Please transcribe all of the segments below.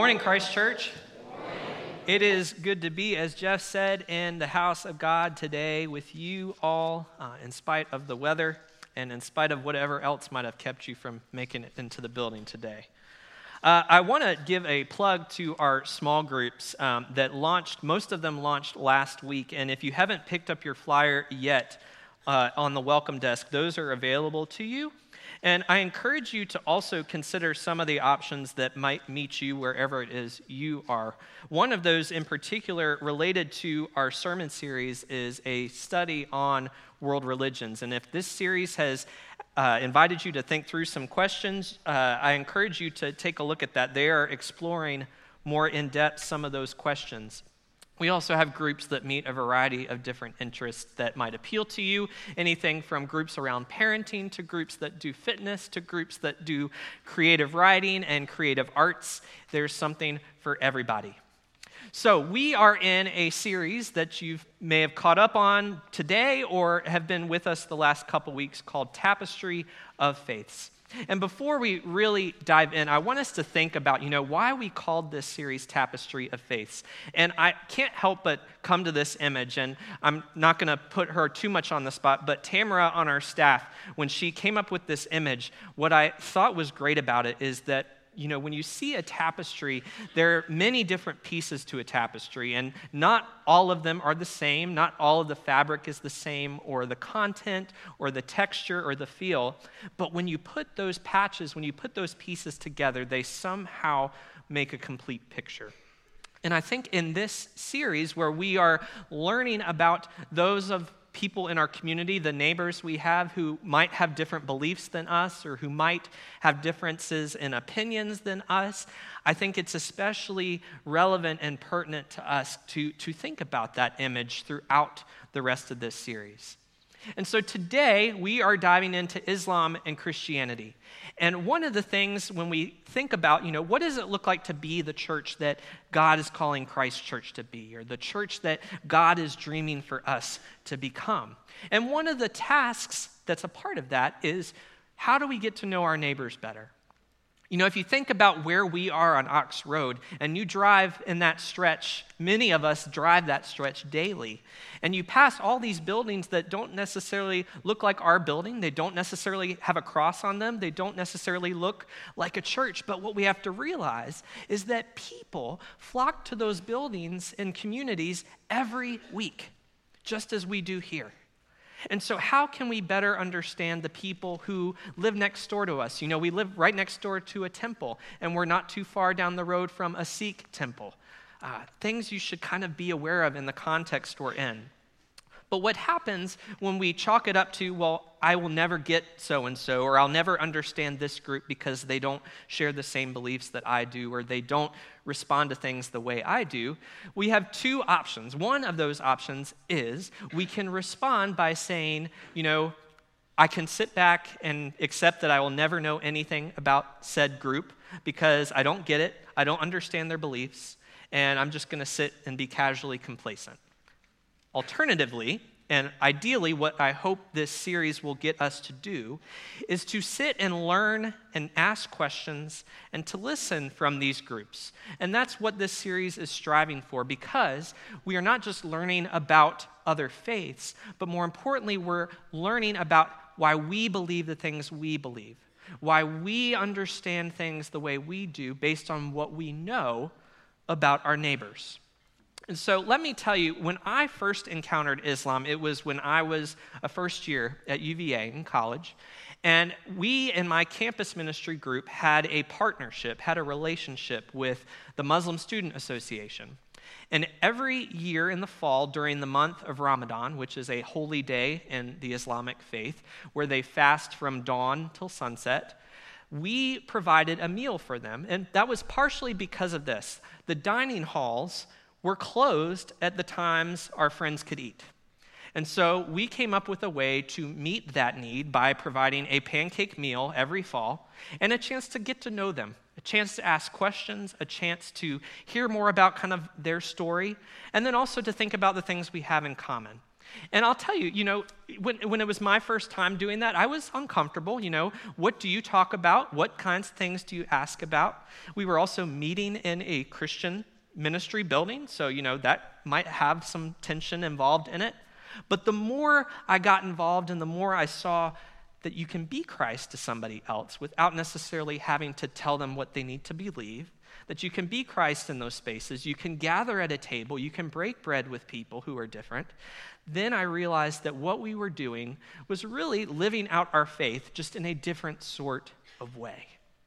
Morning, Christ Church. It is good to be, as Jeff said, in the house of God today with you all, in spite of the weather and in spite of whatever else might have kept you from making it into the building today. I want to give a plug to our small groups that launched. Most of them launched last week, and if you haven't picked up your flyer yet on the welcome desk, those are available to you. And I encourage you to also consider some of the options that might meet you wherever it is you are. One of those in particular related to our sermon series is a study on world religions. And if this series has invited you to think through some questions, I encourage you to take a look at that. They are exploring more in depth some of those questions. We also have groups that meet a variety of different interests that might appeal to you, anything from groups around parenting to groups that do fitness to groups that do creative writing and creative arts. There's something for everybody. So we are in a series that you may have caught up on today or have been with us the last couple weeks called Tapestry of Faiths. And before we really dive in, I want us to think about, why we called this series Tapestry of Faiths. And I can't help but come to this image, and I'm not going to put her too much on the spot, but Tamara on our staff, when she came up with this image, what I thought was great about it is that when you see a tapestry, there are many different pieces to a tapestry, and not all of them are the same. Not all of the fabric is the same, or the content, or the texture, or the feel. But when you put those patches, when you put those pieces together, they somehow make a complete picture. And I think in this series, where we are learning about those of people in our community, the neighbors we have who might have different beliefs than us or who might have differences in opinions than us, I think it's especially relevant and pertinent to us to think about that image throughout the rest of this series. And so today we are diving into Islam and Christianity. And one of the things when we think about, what does it look like to be the church that God is calling Christ Church to be, or the church that God is dreaming for us to become? And one of the tasks that's a part of that is, how do we get to know our neighbors better? If you think about where we are on Ox Road and you drive in that stretch, many of us drive that stretch daily, and you pass all these buildings that don't necessarily look like our building. They don't necessarily have a cross on them. They don't necessarily look like a church. But what we have to realize is that people flock to those buildings and communities every week, just as we do here. And so how can we better understand the people who live next door to us? We live right next door to a temple, and we're not too far down the road from a Sikh temple. Things you should kind of be aware of in the context we're in. But what happens when we chalk it up to, well, I will never get so-and-so, or I'll never understand this group because they don't share the same beliefs that I do, or they don't respond to things the way I do, we have two options. One of those options is we can respond by saying, I can sit back and accept that I will never know anything about said group because I don't get it, I don't understand their beliefs, and I'm just going to sit and be casually complacent. Alternatively, and ideally what I hope this series will get us to do, is to sit and learn and ask questions and to listen from these groups. And that's what this series is striving for, because we are not just learning about other faiths, but more importantly, we're learning about why we believe the things we believe, why we understand things the way we do based on what we know about our neighbors. And so let me tell you, when I first encountered Islam, it was when I was a first year at UVA in college. And we, in my campus ministry group, had a relationship with the Muslim Student Association. And every year in the fall, during the month of Ramadan, which is a holy day in the Islamic faith, where they fast from dawn till sunset, we provided a meal for them. And that was partially because of this. The dining halls were closed at the times our friends could eat. And so we came up with a way to meet that need by providing a pancake meal every fall and a chance to get to know them, a chance to ask questions, a chance to hear more about kind of their story, and then also to think about the things we have in common. And I'll tell you, when it was my first time doing that, I was uncomfortable. What do you talk about? What kinds of things do you ask about? We were also meeting in a Christian ministry building, so, that might have some tension involved in it. But the more I got involved and the more I saw that you can be Christ to somebody else without necessarily having to tell them what they need to believe, that you can be Christ in those spaces, you can gather at a table, you can break bread with people who are different, then I realized that what we were doing was really living out our faith just in a different sort of way.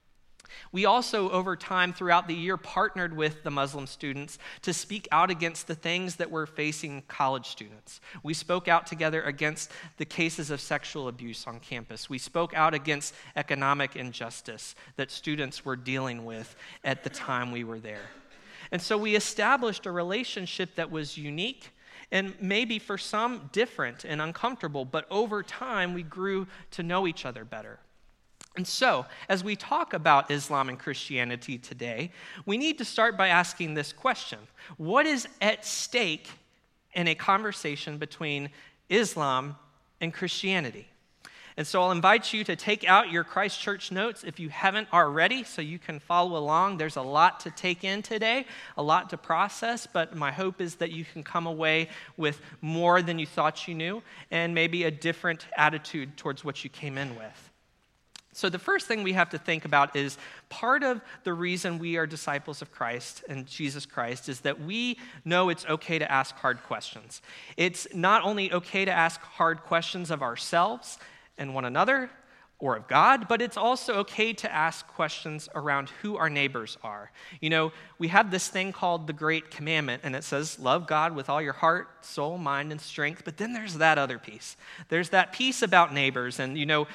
We also, over time, throughout the year, partnered with the Muslim students to speak out against the things that were facing college students. We spoke out together against the cases of sexual abuse on campus. We spoke out against economic injustice that students were dealing with at the time we were there. And so we established a relationship that was unique and maybe for some different and uncomfortable, but over time we grew to know each other better. And so, as we talk about Islam and Christianity today, we need to start by asking this question: what is at stake in a conversation between Islam and Christianity? And so I'll invite you to take out your Christ Church notes if you haven't already, so you can follow along. There's a lot to take in today, a lot to process, but my hope is that you can come away with more than you thought you knew, and maybe a different attitude towards what you came in with. So the first thing we have to think about is part of the reason we are disciples of Christ and Jesus Christ is that we know it's okay to ask hard questions. It's not only okay to ask hard questions of ourselves and one another or of God, but it's also okay to ask questions around who our neighbors are. We have this thing called the Great Commandment, and it says, love God with all your heart, soul, mind, and strength. But then there's that other piece. There's that piece about neighbors, and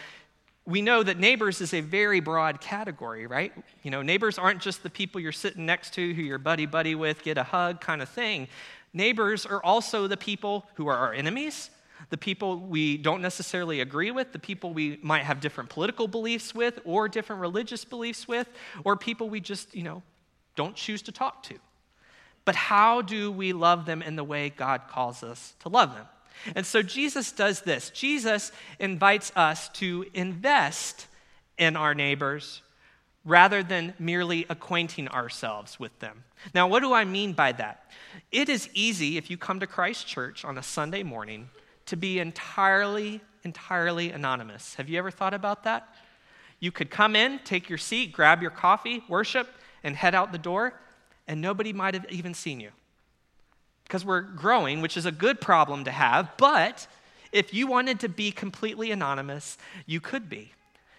we know that neighbors is a very broad category, right? Neighbors aren't just the people you're sitting next to, who you're buddy with, get a hug kind of thing. Neighbors are also the people who are our enemies, the people we don't necessarily agree with, the people we might have different political beliefs with or different religious beliefs with, or people we just, don't choose to talk to. But how do we love them in the way God calls us to love them? And so Jesus does this. Jesus invites us to invest in our neighbors rather than merely acquainting ourselves with them. Now, what do I mean by that? It is easy, if you come to Christ Church on a Sunday morning, to be entirely anonymous. Have you ever thought about that? You could come in, take your seat, grab your coffee, worship, and head out the door, and nobody might have even seen you. Because we're growing, which is a good problem to have, but if you wanted to be completely anonymous, you could be.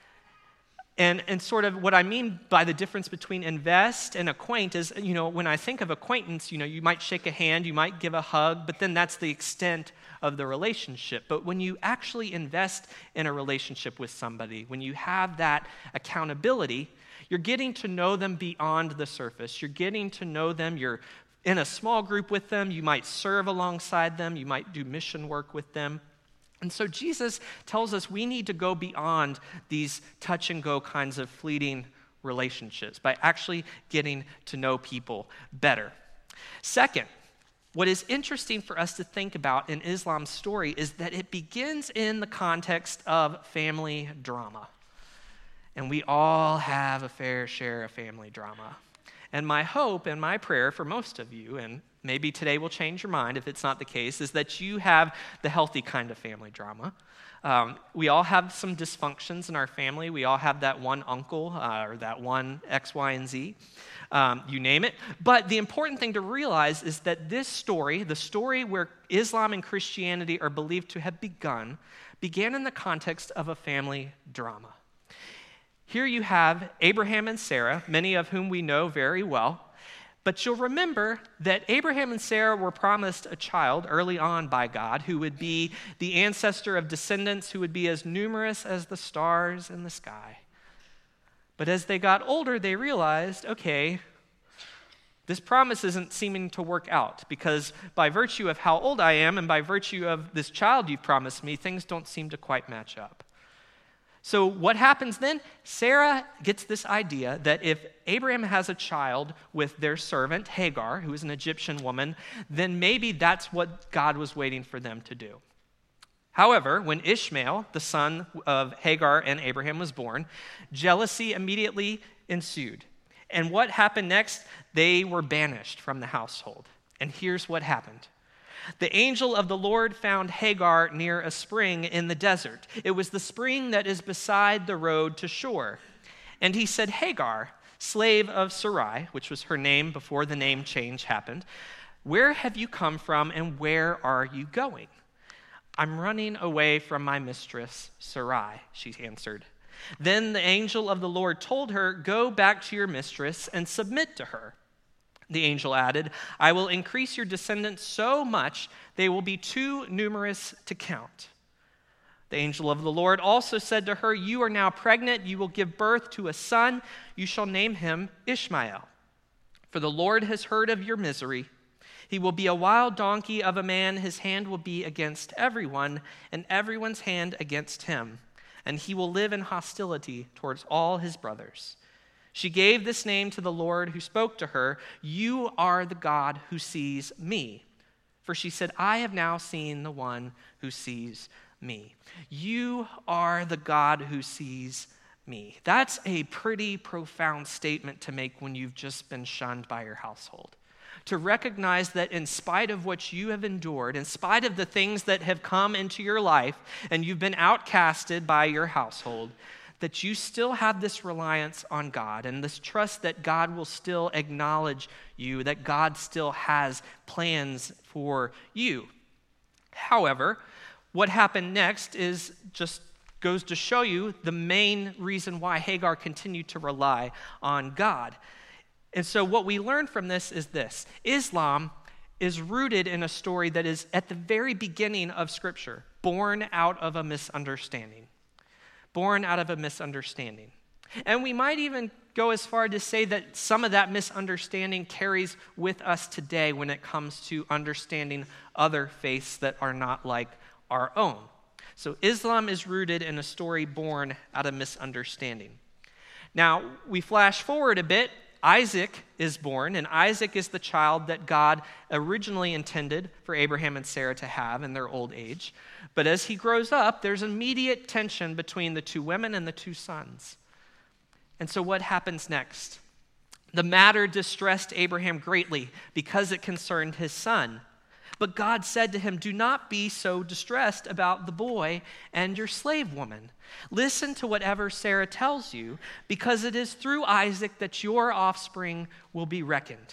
And sort of what I mean by the difference between invest and acquaint is, when I think of acquaintance, you might shake a hand, you might give a hug, but then that's the extent of the relationship. But when you actually invest in a relationship with somebody, when you have that accountability, you're getting to know them beyond the surface. You're getting to know them. You're in a small group with them, you might serve alongside them, you might do mission work with them. And so Jesus tells us we need to go beyond these touch and go kinds of fleeting relationships by actually getting to know people better. Second, what is interesting for us to think about in Islam's story is that it begins in the context of family drama. And we all have a fair share of family drama. And my hope and my prayer for most of you, and maybe today will change your mind if it's not the case, is that you have the healthy kind of family drama. We all have some dysfunctions in our family. We all have that one uncle or that one X, Y, and Z. You name it. But the important thing to realize is that this story, the story where Islam and Christianity are believed to have began in the context of a family drama. Here you have Abraham and Sarah, many of whom we know very well. But you'll remember that Abraham and Sarah were promised a child early on by God who would be the ancestor of descendants who would be as numerous as the stars in the sky. But as they got older, they realized, okay, this promise isn't seeming to work out because by virtue of how old I am and by virtue of this child you've promised me, things don't seem to quite match up. So what happens then? Sarah gets this idea that if Abraham has a child with their servant, Hagar, who is an Egyptian woman, then maybe that's what God was waiting for them to do. However, when Ishmael, the son of Hagar and Abraham, was born, jealousy immediately ensued. And what happened next? They were banished from the household. And here's what happened. The angel of the Lord found Hagar near a spring in the desert. It was the spring that is beside the road to Shur. And he said, Hagar, slave of Sarai, which was her name before the name change happened, where have you come from and where are you going? I'm running away from my mistress, Sarai, she answered. Then the angel of the Lord told her, go back to your mistress and submit to her. The angel added, I will increase your descendants so much they will be too numerous to count. The angel of the Lord also said to her, you are now pregnant, you will give birth to a son, you shall name him Ishmael. For the Lord has heard of your misery. He will be a wild donkey of a man, his hand will be against everyone, and everyone's hand against him. And he will live in hostility towards all his brothers. She gave this name to the Lord who spoke to her, you are the God who sees me. For she said, I have now seen the one who sees me. You are the God who sees me. That's a pretty profound statement to make when you've just been shunned by your household. To recognize that in spite of what you have endured, in spite of the things that have come into your life, and you've been outcasted by your household, that you still have this reliance on God and this trust that God will still acknowledge you, that God still has plans for you. However, what happened next is just goes to show you the main reason why Hagar continued to rely on God. And so what we learn from this is this. Islam is rooted in a story that is at the very beginning of Scripture, born out of a misunderstanding. Born out of a misunderstanding. And we might even go as far to say that some of that misunderstanding carries with us today when it comes to understanding other faiths that are not like our own. So Islam is rooted in a story born out of misunderstanding. Now, we flash forward a bit. Isaac is born, and Isaac is the child that God originally intended for Abraham and Sarah to have in their old age. But as he grows up, there's immediate tension between the two women and the two sons. And so what happens next? The matter distressed Abraham greatly because it concerned his son. But God said to him, do not be so distressed about the boy and your slave woman. Listen to whatever Sarah tells you, because it is through Isaac that your offspring will be reckoned.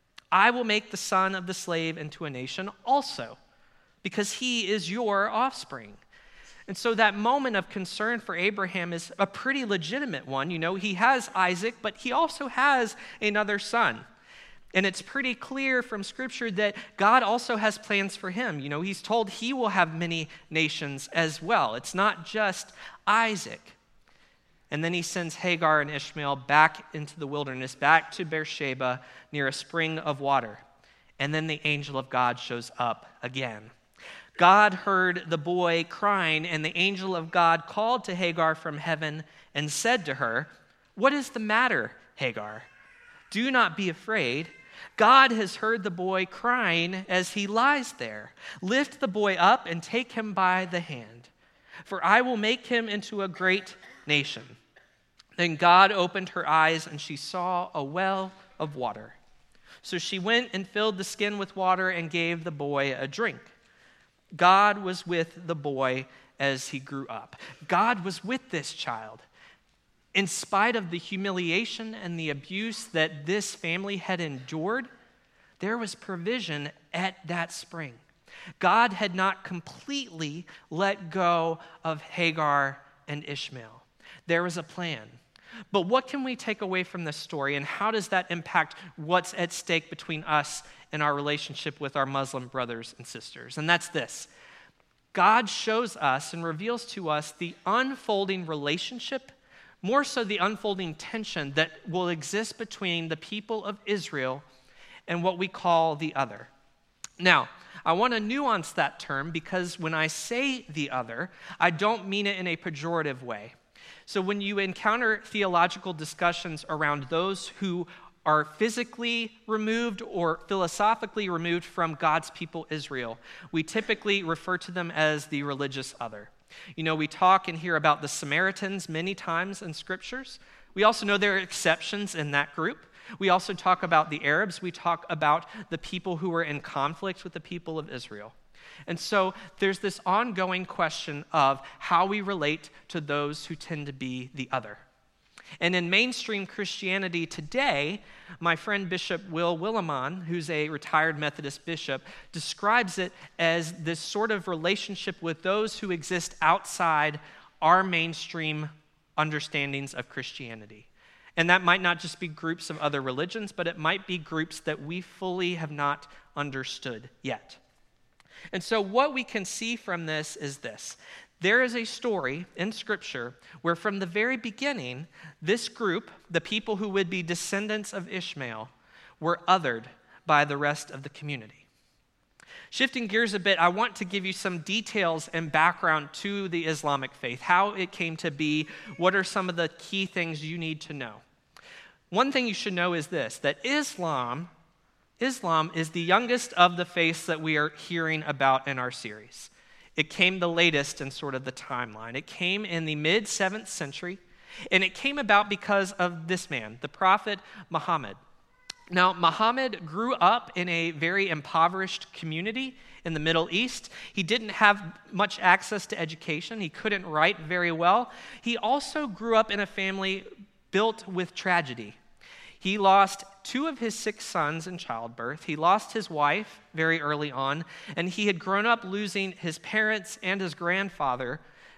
I will make the son of the slave into a nation also, because he is your offspring. And so that moment of concern for Abraham is a pretty legitimate one. You know, he has Isaac, but he also has another son. And it's pretty clear from Scripture that God also has plans for him. You know, he's told he will have many nations as well. It's not just Isaac. And then he sends Hagar and Ishmael back into the wilderness, back to Beersheba near a spring of water. And then the angel of God shows up again. God heard the boy crying, and the angel of God called to Hagar from heaven and said to her, what is the matter, Hagar? Do not be afraid. God has heard the boy crying as he lies there. Lift the boy up and take him by the hand, for I will make him into a great nation. Then God opened her eyes, and she saw a well of water. So she went and filled the skin with water and gave the boy a drink. God was with the boy as he grew up. God was with this child. In spite of the humiliation and the abuse that this family had endured, there was provision at that spring. God had not completely let go of Hagar and Ishmael. There was a plan. But what can we take away from this story, and how does that impact what's at stake between us and our relationship with our Muslim brothers and sisters? And that's this. God shows us and reveals to us the unfolding relationship, more so the unfolding tension that will exist between the people of Israel and what we call the other. Now, I want to nuance that term because when I say the other, I don't mean it in a pejorative way. So when you encounter theological discussions around those who are physically removed or philosophically removed from God's people Israel, we typically refer to them as the religious other. You know, we talk and hear about the Samaritans many times in scriptures. We also know there are exceptions in that group. We also talk about the Arabs. We talk about the people who were in conflict with the people of Israel. And so there's this ongoing question of how we relate to those who tend to be the other. And in mainstream Christianity today, my friend Bishop Will Willimon, who's a retired Methodist bishop, describes it as this sort of relationship with those who exist outside our mainstream understandings of Christianity. And that might not just be groups of other religions, but it might be groups that we fully have not understood yet. And so what we can see from this is this. There is a story in Scripture where from the very beginning, this group, the people who would be descendants of Ishmael, were othered by the rest of the community. Shifting gears a bit, I want to give you some details and background to the Islamic faith, how it came to be, what are some of the key things you need to know. One thing you should know is this, that Islam is the youngest of the faiths that we are hearing about in our series. It came the latest in sort of the timeline. It came in the mid-7th century, and it came about because of this man, the prophet Muhammad. Now, Muhammad grew up in a very impoverished community in the Middle East. He didn't have much access to education. He couldn't write very well. He also grew up in a family built with tragedy. He lost 2 of his 6 sons in childbirth. He lost his wife very early on, and he had grown up losing his parents and his grandfather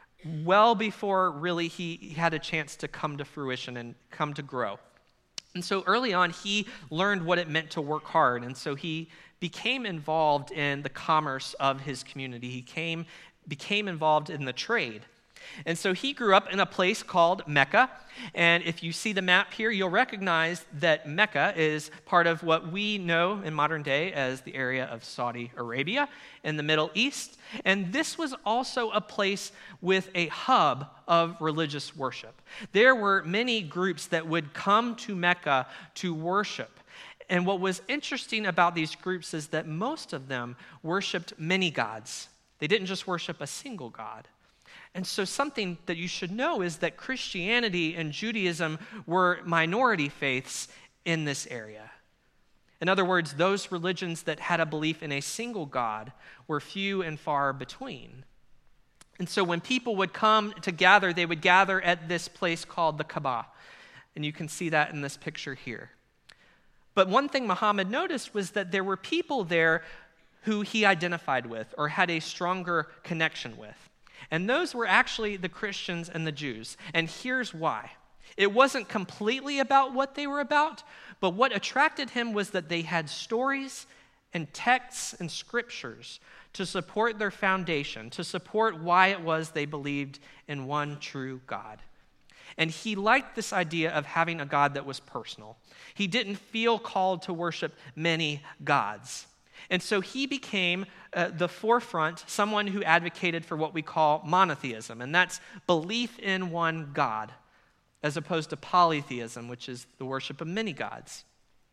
well before really he had a chance to come to fruition and come to grow. And so early on, he learned what it meant to work hard, and so he became involved in the commerce of his community. He became involved in the trade. And so he grew up in a place called Mecca. And if you see the map here, you'll recognize that Mecca is part of what we know in modern day as the area of Saudi Arabia in the Middle East. And this was also a place with a hub of religious worship. There were many groups that would come to Mecca to worship. And what was interesting about these groups is that most of them worshiped many gods. They didn't just worship a single god. And so something that you should know is that Christianity and Judaism were minority faiths in this area. In other words, those religions that had a belief in a single God were few and far between. And so when people would come to gather, they would gather at this place called the Kaaba. And you can see that in this picture here. But one thing Muhammad noticed was that there were people there who he identified with or had a stronger connection with. And those were actually the Christians and the Jews. And here's why. It wasn't completely about what they were about, but what attracted him was that they had stories and texts and scriptures to support their foundation, to support why it was they believed in one true God. And he liked this idea of having a God that was personal. He didn't feel called to worship many gods. And so he became the forefront, someone who advocated for what we call monotheism, and that's belief in one God, as opposed to polytheism, which is the worship of many gods.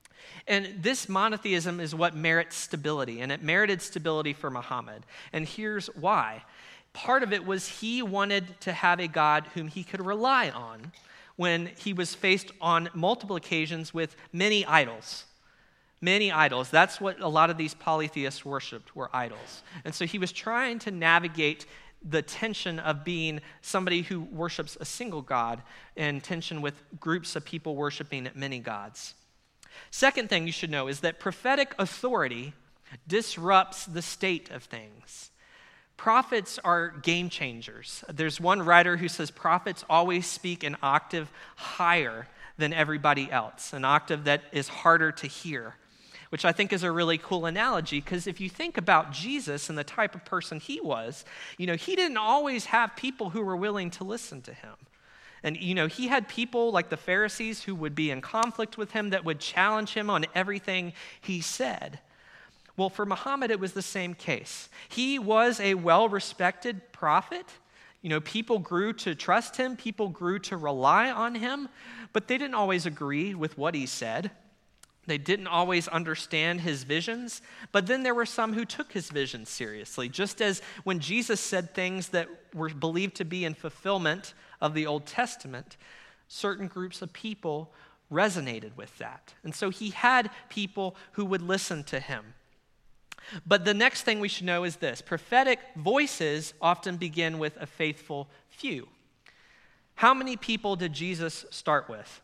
And this monotheism is what merits stability, and it merited stability for Muhammad. And here's why. Part of it was he wanted to have a God whom he could rely on when he was faced on multiple occasions with many idols. Many idols. That's what a lot of these polytheists worshipped, were idols. And so he was trying to navigate the tension of being somebody who worships a single God in tension with groups of people worshiping many gods. Second thing you should know is that prophetic authority disrupts the state of things. Prophets are game changers. There's one writer who says prophets always speak an octave higher than everybody else, an octave that is harder to hear, which I think is a really cool analogy, because if you think about Jesus and the type of person he was, he didn't always have people who were willing to listen to him. And, he had people like the Pharisees who would be in conflict with him, that would challenge him on everything he said. Well, for Muhammad, it was the same case. He was a well-respected prophet. People grew to trust him, people grew to rely on him, but they didn't always agree with what he said. They didn't always understand his visions, but then there were some who took his visions seriously, just as when Jesus said things that were believed to be in fulfillment of the Old Testament, certain groups of people resonated with that. And so he had people who would listen to him. But the next thing we should know is this: prophetic voices often begin with a faithful few. How many people did Jesus start with?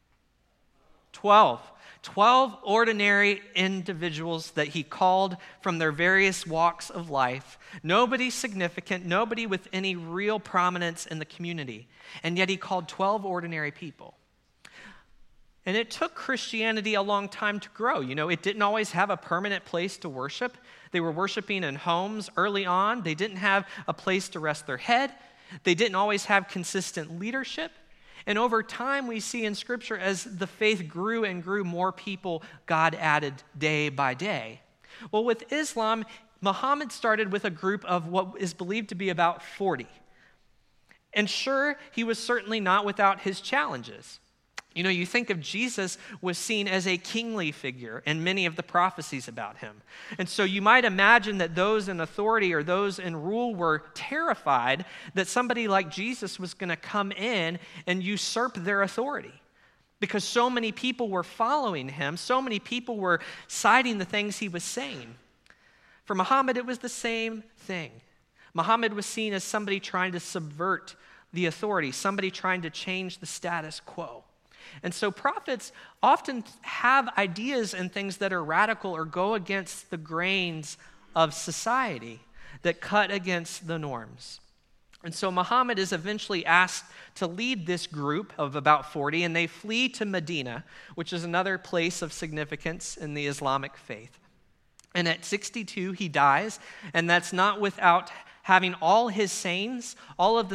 12. 12 ordinary individuals that he called from their various walks of life. Nobody significant, nobody with any real prominence in the community. And yet he called 12 ordinary people. And it took Christianity a long time to grow. It didn't always have a permanent place to worship. They were worshiping in homes early on. They didn't have a place to rest their head. They didn't always have consistent leadership. And over time, we see in Scripture, as the faith grew and grew, more people God added day by day. Well, with Islam, Muhammad started with a group of what is believed to be about 40. And sure, he was certainly not without his challenges. You think of Jesus was seen as a kingly figure in many of the prophecies about him. And so you might imagine that those in authority or those in rule were terrified that somebody like Jesus was going to come in and usurp their authority, because so many people were following him, so many people were citing the things he was saying. For Muhammad, it was the same thing. Muhammad was seen as somebody trying to subvert the authority, somebody trying to change the status quo. And so prophets often have ideas and things that are radical or go against the grains of society, that cut against the norms. And so Muhammad is eventually asked to lead this group of about 40, and they flee to Medina, which is another place of significance in the Islamic faith. And at 62, he dies, and that's not without having all his sayings, all of the